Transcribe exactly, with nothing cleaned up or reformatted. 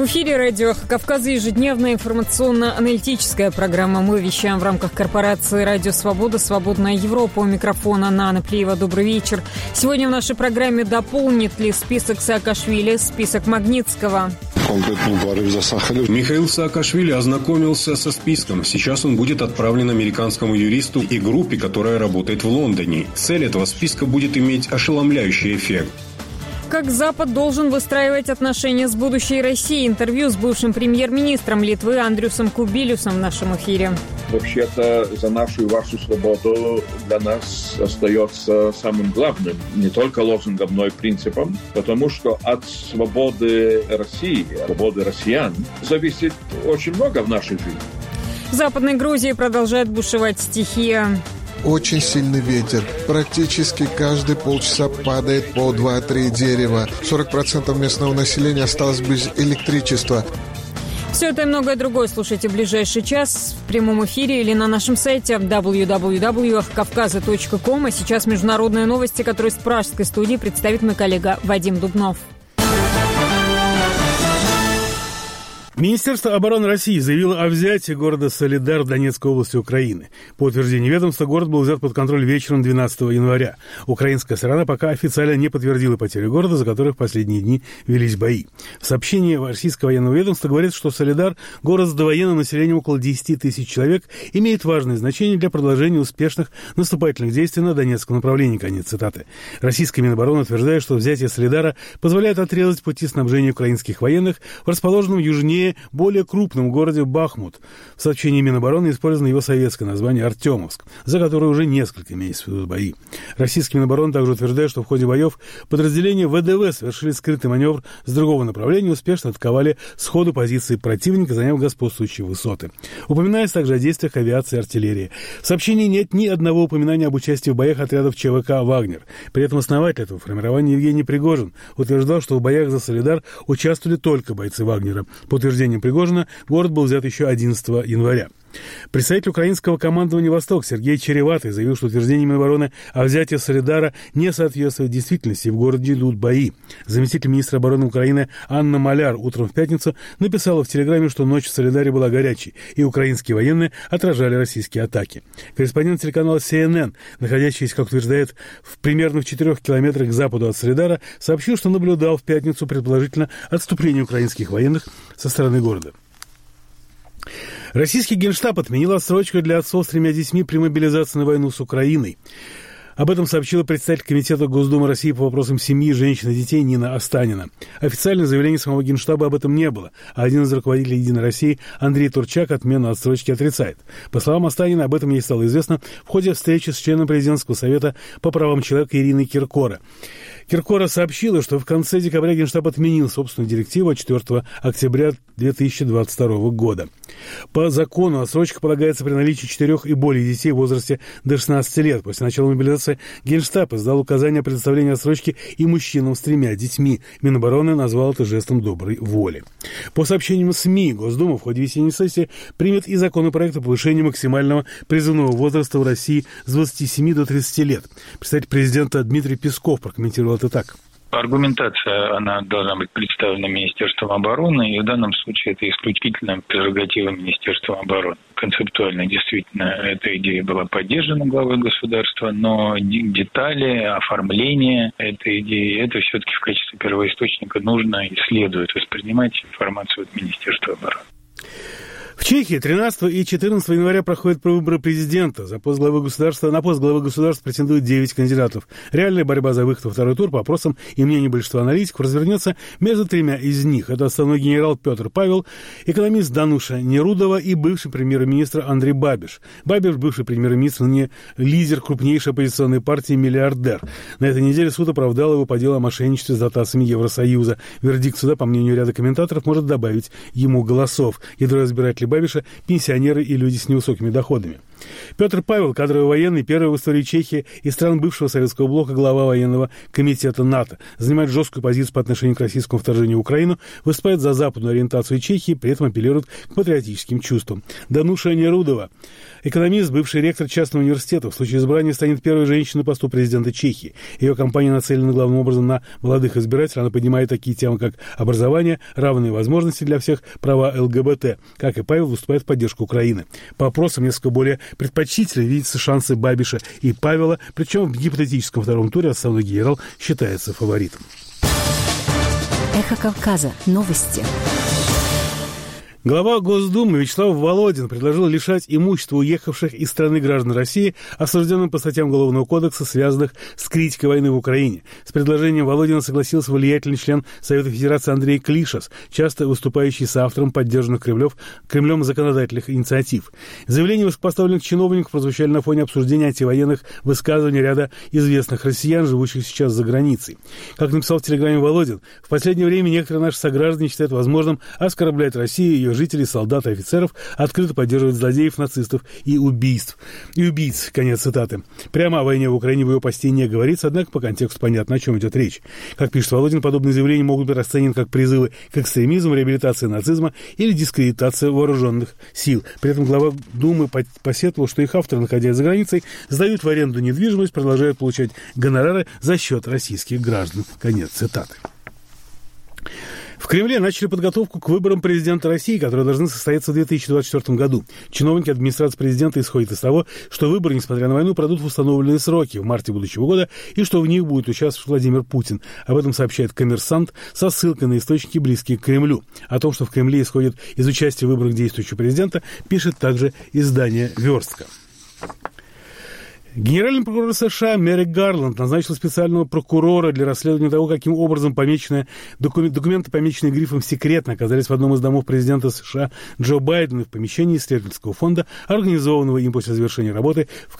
В эфире радио «Кавказ», ежедневная информационно-аналитическая программа. Мы вещаем в рамках корпорации «Радио Свобода», «Свободная Европа». У михрофона Нана Плиева. Добрый вечер. Сегодня в нашей программе дополнит ли список Саакашвили список Магнитского? Михаил Саакашвили ознакомился со списком. Сейчас он будет отправлен американскому юристу и группе, которая работает в Лондоне. Цель этого списка будет иметь ошеломляющий эффект. Как Запад должен выстраивать отношения с будущей Россией? Интервью с бывшим премьер-министром Литвы Андрюсом Кубилюсом в нашем эфире. Вообще-то за нашу и вашу свободу для нас остается самым главным, не только лозунгом, но и принципом, потому что от свободы России, свободы россиян зависит очень много в нашей жизни. В Западной Грузии продолжает бушевать стихия. Очень сильный ветер. Практически каждые полчаса падает по два-три дерева. сорок процентов местного населения осталось без электричества. Все это и многое другое слушайте в ближайший час в прямом эфире или на нашем сайте дабл ю дабл ю дабл ю точка кавказа точка ком. А сейчас международные новости, которые с пражской студии представит мой коллега Вадим Дубнов. Министерство обороны России заявило о взятии города Солидар в Донецкой области Украины. По утверждению ведомства, город был взят под контроль вечером двенадцатого января. Украинская сторона пока официально не подтвердила потери города, за которые в последние дни велись бои. В сообщении российского военного ведомства говорится, что Солидар, город с довоенным населением около десять тысяч человек, имеет важное значение для продолжения успешных наступательных действий на Донецком направлении. Конец цитаты. Российская Минобороны утверждает, что взятие Солидара позволяет отрезать пути снабжения украинских военных в расположенном южнее более крупном городе Бахмут. В сообщении Минобороны использовано его советское название Артемовск, за которое уже несколько месяцев идут бои. Российский Минобороны также утверждает, что в ходе боев подразделения ВДВ совершили скрытый маневр с другого направления и успешно атаковали сходу позиции противника, заняв господствующие высоты. Упоминается также о действиях авиации и артиллерии. В сообщении нет ни одного упоминания об участии в боях отрядов ЧВК «Вагнер». При этом основатель этого формирования Евгений Пригожин утверждал, что в боях за Солидар участвовали только бойцы «Вагнера». По утверждению Пригожина, город был взят еще одиннадцатого января. Представитель украинского командования «Восток» Сергей Череватый заявил, что утверждение Минобороны о взятии Солидара не соответствует действительности, и в городе идут бои. Заместитель министра обороны Украины Анна Маляр утром в пятницу написала в Телеграме, что ночь в Солидаре была горячей, и украинские военные отражали российские атаки. Корреспондент телеканала Си Эн Эн, находящийся, как утверждает, в примерно в четырех километрах к западу от Солидара, сообщил, что наблюдал в пятницу предположительно отступление украинских военных со стороны города. Российский Генштаб отменил отсрочку для отцов с тремя детьми при мобилизации на войну с Украиной. Об этом сообщила представитель Комитета Госдумы России по вопросам семьи, женщин и детей Нина Останина. Официального заявления самого Генштаба об этом не было, а один из руководителей «Единой России» Андрей Турчак отмену отсрочки отрицает. По словам Останина, об этом ей стало известно в ходе встречи с членом президентского совета по правам человека Ириной Киркоро. Киркоро сообщила, что в конце декабря Генштаб отменил собственную директиву от четвёртого октября две тысячи двадцать второго года. По закону отсрочка полагается при наличии четырех и более детей в возрасте до шестнадцати лет. После начала мобилизации Генштаб издал указание о предоставлении отсрочки и мужчинам с тремя детьми. Минобороны назвал это жестом доброй воли. По сообщениям СМИ, Госдума в ходе весенней сессии примет и законопроект о повышении максимального призывного возраста в России с двадцати семи до тридцати лет. Представитель президента Дмитрий Песков прокомментировал это так. Аргументация, она должна быть представлена Министерством обороны, и в данном случае это исключительно прерогатива Министерства обороны. Концептуально действительно эта идея была поддержана главой государства, но детали, оформление этой идеи, это все-таки в качестве первоисточника нужно и следует воспринимать информацию от Министерства обороны. В Чехии тринадцатого и четырнадцатого января проходят выборы президента. За пост главы государства, на пост главы государства претендуют девять кандидатов. Реальная борьба за выход во второй тур, по опросам и мнению большинства аналитиков, развернется между тремя из них. Это отставной генерал Петр Павел, экономист Дануша Нерудова и бывший премьер-министр Андрей Бабиш. Бабиш, бывший премьер-министр, не лидер крупнейшей оппозиционной партии «Миллиардер». На этой неделе суд оправдал его по делу о мошенничестве с дотациями Евросоюза. Вердикт суда, по мнению ряда комментаторов, может добавить ему голосов. Ядро избирателей Бабиша – пенсионеры и люди с невысокими доходами. Петр Павел, кадровый военный, первый в истории Чехии и стран бывшего советского блока глава военного комитета НАТО, занимает жесткую позицию по отношению к российскому вторжению в Украину, выступает за западную ориентацию Чехии, при этом апеллирует к патриотическим чувствам. Дануша Нерудова, экономист, бывший ректор частного университета, в случае избрания станет первой женщиной на посту президента Чехии. Ее кампания нацелена главным образом на молодых избирателей. Она поднимает такие темы, как образование, равные возможности для всех, права ЛГБТ. Как и Павел, выступает в поддержку Украины. По опросам несколько более предпочтительно видятся шансы Бабиша и Павела, причем в гипотетическом втором туре отставной генерал считается фаворитом. Эхо Кавказа. Новости. Глава Госдумы Вячеслав Володин предложил лишать имущества уехавших из страны граждан России, осужденным по статьям Уголовного кодекса, связанных с критикой войны в Украине. С предложением Володина согласился влиятельный член Совета Федерации Андрей Клишас, часто выступающий соавтором поддержанных Кремлев, Кремлем законодательных инициатив. Заявления высокопоставленных чиновников прозвучали на фоне обсуждения антивоенных высказываний ряда известных россиян, живущих сейчас за границей. Как написал в Телеграме Володин, в последнее время некоторые наши сограждане считают возможным оскорблять Россию и ее жителей, солдат и офицеров, открыто поддерживать злодеев, нацистов и убийств. И убийц. Конец цитаты. Прямо о войне в Украине в его посте не говорится, однако по контексту понятно, о чем идет речь. Как пишет Володин, подобные заявления могут быть расценены как призывы к экстремизму, реабилитации нацизма или дискредитации вооруженных сил. При этом глава Думы посетовал, что их авторы, находясь за границей, сдают в аренду недвижимость, продолжают получать гонорары за счет российских граждан. Конец цитаты. В Кремле начали подготовку к выборам президента России, которые должны состояться в две тысячи двадцать четвёртом году. Чиновники администрации президента исходят из того, что выборы, несмотря на войну, пройдут в установленные сроки в марте будущего года и что в них будет участвовать Владимир Путин. Об этом сообщает «Коммерсант» со ссылкой на источники, близкие к Кремлю. О том, что в Кремле исходит из участия в выборах действующего президента, пишет также издание «Верстка». Генеральный прокурор США Мерик Гарланд назначил специального прокурора для расследования того, каким образом помеченные, документы, помеченные грифом «секретно», оказались в одном из домов президента США Джо Байдена в помещении исследовательского фонда, организованного им после завершения работы в